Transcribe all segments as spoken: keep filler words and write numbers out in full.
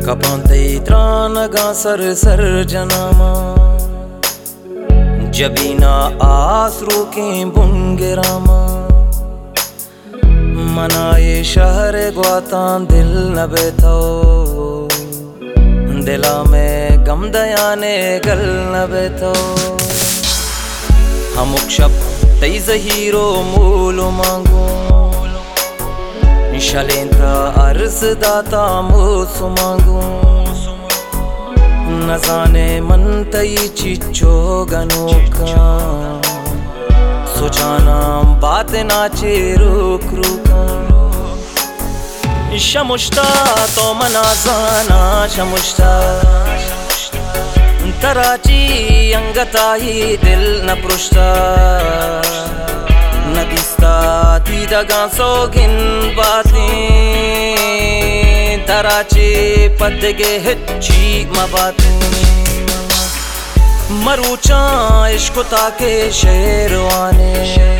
Kapantei tranaga sar sar janama Jabina asru ke bungirama Manaye shahr gwatan dil na betho Dila mein gam dayane gal na betho Hamuk shab tei zahiro mulu mangu Shalentra arz data musu mangu न जाने मन तई चिच्चो गनोका सोचाना बात नाचे रुक रुका शमुश्ता तो मना जाना शमुश्ता तराची अंगताही दिल न पृष्ठा न दिसता दीदगा सोगिन बातें तराची पदगे हिच्ची मबातें मरूचा इश्क ताके शेरवाने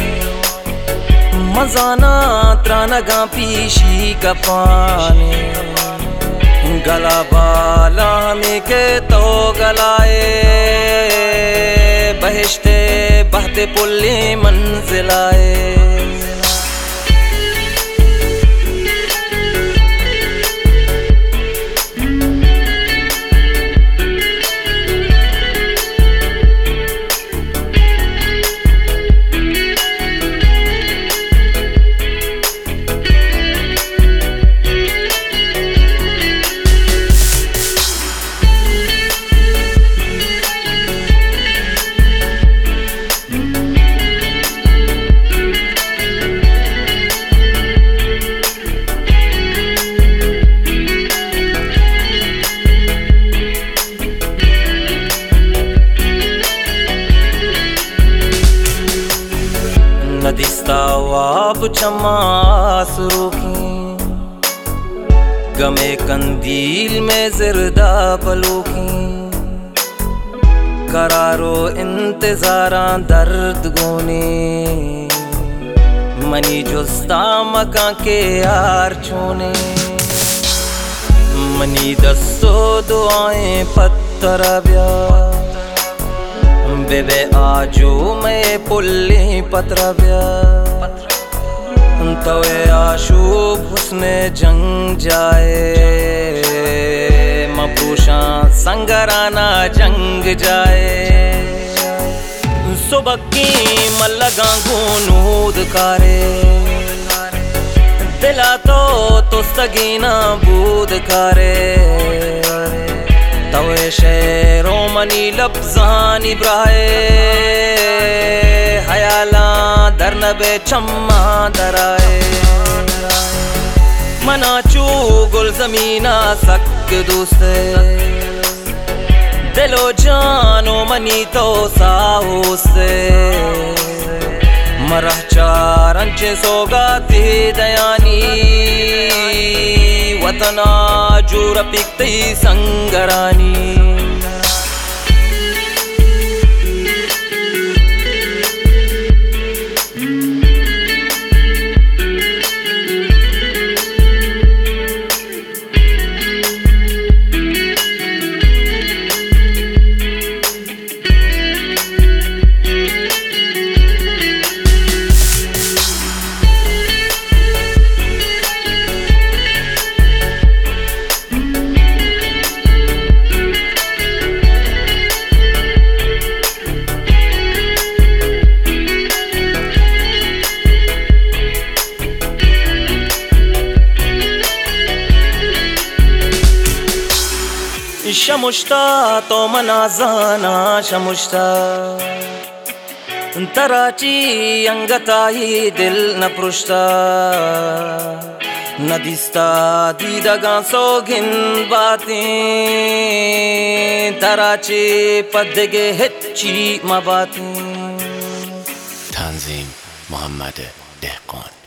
मजाना त्रानगा पीशी कपाने गला बाला में के तो गलाए बहिश्ते बहते पुल्ली मंजिलाए नदिस्ता वाब चमासरू की गमे कंदील में जिरदा पलू की करारो इंतजारा दर्द गोने मनी जुस्ता मका के यार चोने मनी दस्तो दुआएं पत्थर ब्या बेबे आजो मैं पुल्ली पत्रब्या तवे आशूब हुस्ने जंग जाए मबूशा संगराना जंग जाए सुबह की मल्लगा गुनूद कारे दिला तो तो सगीना बूद कारे तवे शेरो मनी लफ्जानी ब्राए हयाला दरनबे चम्मा दराए मनाचू गुल जमीना सक दूसरे दिलो जानो मनी तो साहो से मरह चारंचे सोगाती दयानी वतना जूर पिक्ति संगरानी शमुश्ता तो मना जाना शमुश्ता तराची अंगताही दिल न पृष्ठा न दिसता दीदगा सोगिन बातें तराची पदगे हिच्ची मबातें Tanzim Muhammad Dehqan.